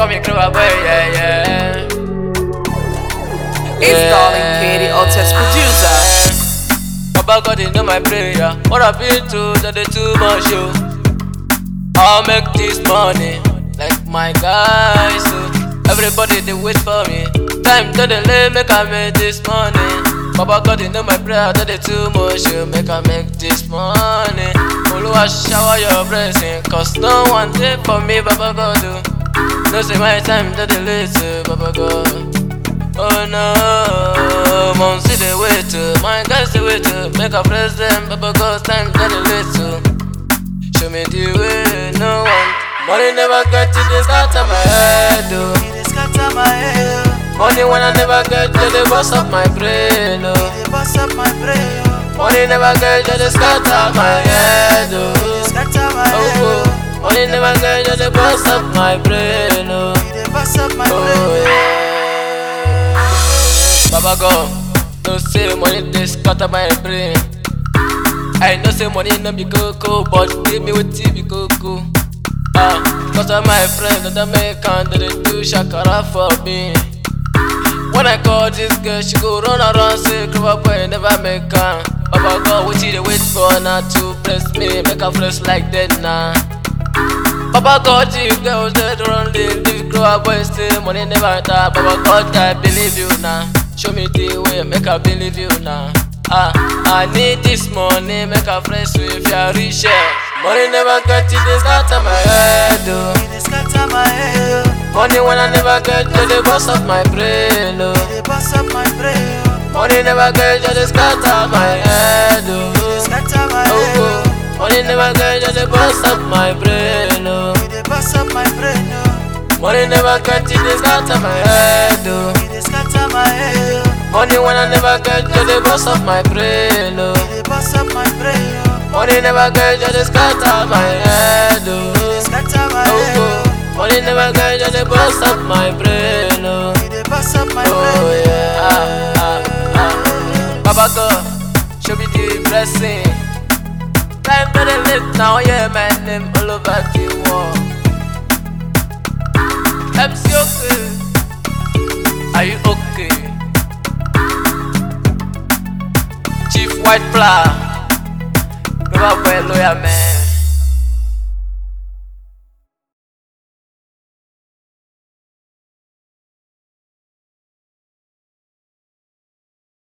call me Clever Boy, yeah, yeah. It's Darling K, the hottest producer. Baba God, you know my prayer. What I've been through, that they too much, yo. I'll make this money, like my guys, so everybody they wait for me. Time to delay, make I make this money. Baba God, you know my prayer, that they too much, yo. Make I make this money. Oluwa shower your blessing, cause no one there for me, Baba God, do. No say my time to delay, to Baba God. Oh no, mom see the way to, my guys the way to, make a press them, Baba God's time that the way to. Show me the way, no one. Money never get to this scatter my head, oh. It scatter my head, Money when I never get to the boss of my brain, oh. it bust up my brain, Money never get to the scatter my head, oh. it scatter my Oh, head, oh. Money never get to the boss of my brain, oh. it bust up my Oh brain. yeah. Baba God, no say money they scatter my brain. I know say money no be coco, but give me what be coco. Cause all my friends that make and they do shakara for me. When I call this girl, she go run around say Clever Boy never make her. Baba God, what you dey wait for now to press me, make her fresh like that now. Baba God, you girls that run live, this Clever Boy say money never die. Baba God, I believe you now. Show me the way, make I believe you now. I need this money, make a fresh with your rich. Money never get to this scatter my head, oh. It scatter my head, Money when I never get to the boss of my brain, oh. it bust up my brain, Money never get to the scatter my head, it oh. scatter my Oh, head, oh. Money never get to the boss of my brain, oh. it bust up my brain, Money never get to the scatter my head, oh. it scatter my head, Money when I never get to the boss of my brain, oh. it bust up my brain, Money never get to the scatter my head, oh. it scatter my Oh, head, oh. Money never get to the boss of my brain, oh. it bust up my Oh brain. yeah. Baba God, show me the blessing. Time to the live now, yeah, my name all over the world. MC okay, are you okay? Chief White Flower, Clever Boy lawyer man.